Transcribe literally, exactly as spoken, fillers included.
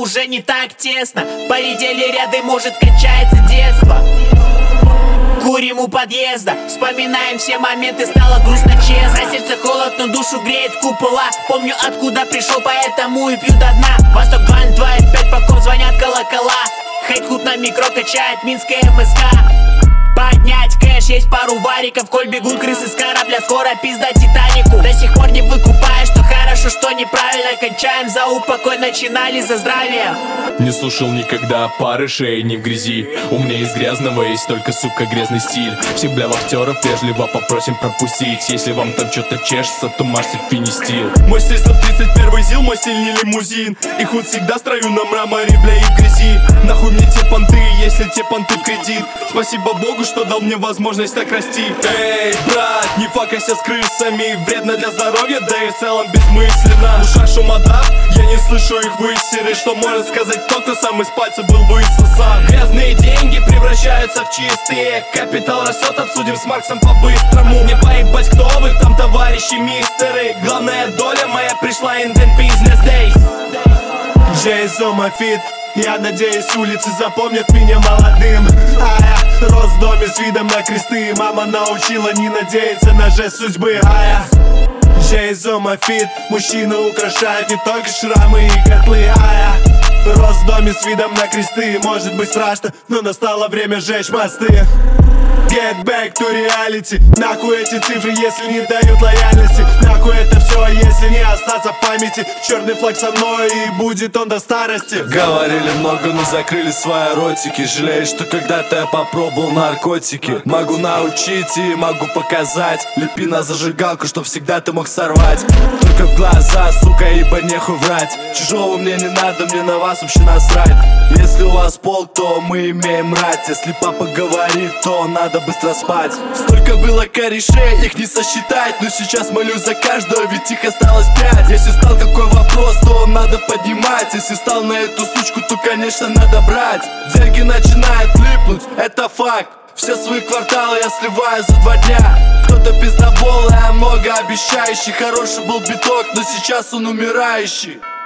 уже не так тесно. Поредели ряды, может, кончается детство. Курим у подъезда, вспоминаем все моменты, стало грустно честно. На сердце холод, но душу греет купола. Помню, откуда пришел, поэтому и пью до дна. Восток два ноль два и пять, по ком звонят колокола. Хейт-худ на микро качает Минская МСК. Поднять кэш, есть пару вариков. Коль бегут крысы с корабля, скоро пизда Титанику. До сих пор не выкупаешь, что хорошо, что неправильно. Кончаем за упокой, начинали за здравие. Не слушал никогда пары шеи не в грязи. У меня из грязного есть только, сука, грязный стиль. Всех бля актеров вежливо попросим пропустить. Если вам там что-то чешется, то маршит финистил. Мой стиль сто тридцать первый ЗИЛ, мой стиль не лимузин. И худ всегда строю на мраморе, бля, и в грязи. Нахуй мне те понты, если те понты в кредит. Спасибо Богу, что дал мне возможность так расти. Эй, брат, не факайся с крысами. Вредно для здоровья, да и в целом бессмысленно. В ушах шумодав, я не слышу их высеры. Что может сказать тот, кто сам из пальца был высосан? Грязные деньги превращаются в чистые. Капитал растет, обсудим с Марксом по-быстрому. Не поебать, кто вы там, товарищи мистеры. Главная доля моя пришла in the business days. Джейс on my feet. Я надеюсь, улицы запомнят меня молодым. А я рос в доме с видом на кресты. Мама научила не надеяться на жест судьбы. А я Джейс on my feet. Мужчина украшает не только шрамы и котлы. А я рос в доме с видом на кресты. Может быть страшно, но настало время сжечь мосты. Get back to reality. Нахуй эти цифры, если не дают лояльности. Нахуй это все, если не остаться в памяти. Черный флаг со мной, и будет он до старости. Говорили много, но закрыли свои ротики. Жалею, что когда-то я попробовал наркотики. Могу научить и могу показать. Лепи на зажигалку, чтоб всегда ты мог сорвать. Только в глаза, сука, ибо нехуй врать. Чужого мне не надо, мне на вас вообще насрать. Если у вас полк, то мы имеем рать. Если папа говорит, то надо быстро спать. Столько было корешей, их не сосчитать. Но сейчас молюсь за каждого, ведь их осталось пять. Если стал какой вопрос, то надо поднимать. Если стал на эту сучку, то конечно надо брать. Деньги начинают липнуть, это факт. Все свои кварталы я сливаю за два дня. Кто-то пиздобол, а я многообещающий. Хороший был биток, но сейчас он умирающий.